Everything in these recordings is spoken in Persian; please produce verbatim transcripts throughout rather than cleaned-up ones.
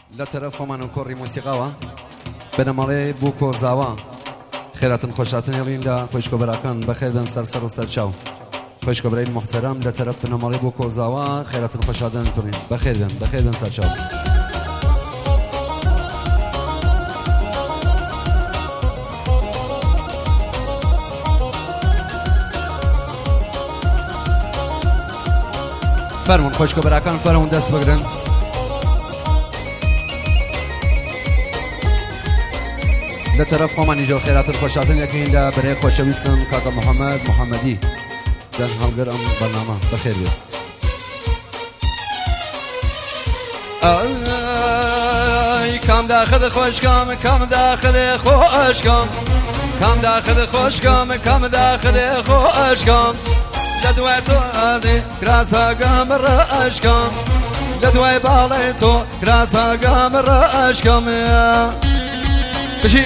لا طرف خمان و کوری موسیقاوا بنماله بوکو زاوا خیراتن خوشاتن یلین دا خوشکو براکان بخیر بن سر سر سر چاو خوشکو برای محترم لا طرف بنماله بوکو زاوا خیراتن خوشاتن تونین بخیر بن بخیر بن سر چاو فرمون خوشکو براکان فرمون دست بگرن لا طرف خمان جو خیرات خوشاتن یکی اینجا برای خوشویستم کاکا محمد محمدی دن هلگر ام برنامه بخیر بیاد آی کام داخل خوش کام کام داخل خوش کام کام داخل خوش کام کام داخل خوش کام لدوای تو آدی کراسا گام راش کام لدوای بالای تو کراسا گام راش کام بشی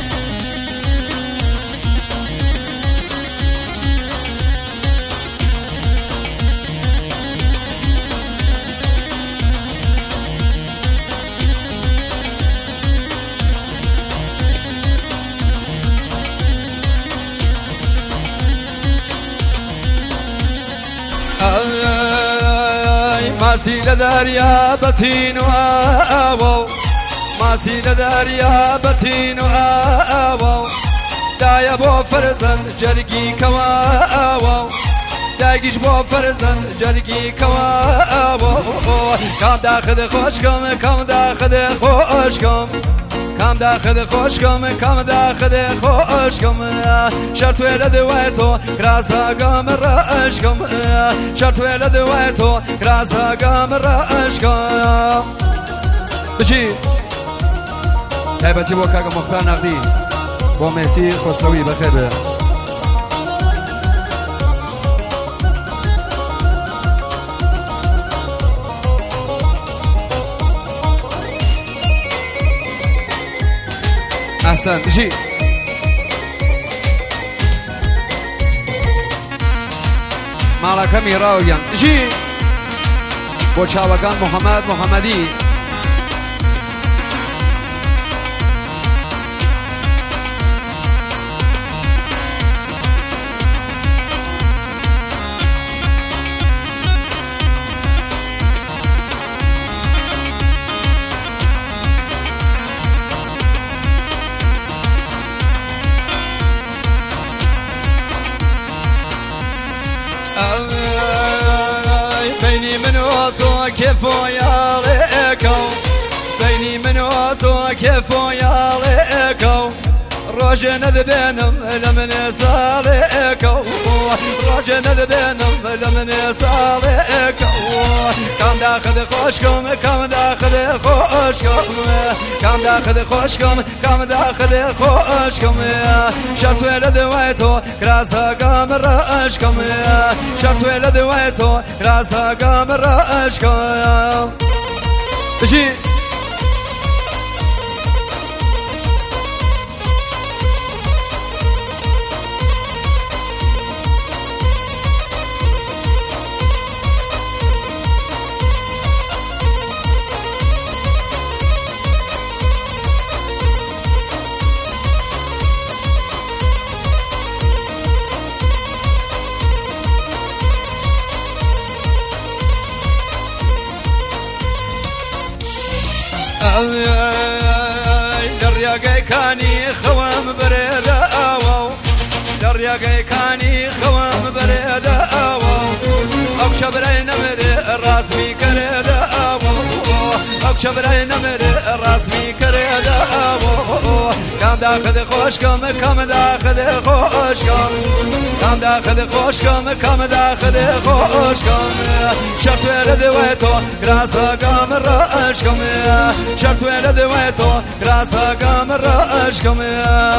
ماسی لدریا بتین و آو ماسی لدریا بتین و آو دایا بو فرزند جرگی کوا آو داگیش بو فرزند جرگی کوا آو کام داخل خوش کم کام داخل خوش کم کام داخل خوش کم کام داخل خوش کم شرط ولد وایتو کراسا گام راش کم شرط ولد وایتو کراسا گام راش کم بچی تایبتی بو کاغا مختار نقدی بو مهدی خسروی بخیر به احسن بشی مالکه میراویم بشی با چاوگان محمد محمدی بيني من وصو كيف ياليكو بيني من وصو كيف ياليكو روجنا ذبينم لمن يساليكو روجنا ذبينم لمن يساليكو كم داخل خوشكم كم داخل خوشكم كم داخل خوشكم كم داخل خوشكم شرط ولد ويتو كراسا قام راشكم شرط ولد ويتو كراسا قام راشكم بشي درياقي كاني خوام بريد آواو درياقي كاني خوام بريد آواو أو شبري نمري الراسمي كريد آواو أو شبري نمري الراسمي كريد آواو كم داخل خوشكم كم داخل خوشكم كم داخل خوشكم كم داخل خوشكم شرط ولد ويتو كراسا قام راشكم شرط ولد ويتو كراسا قام راشكم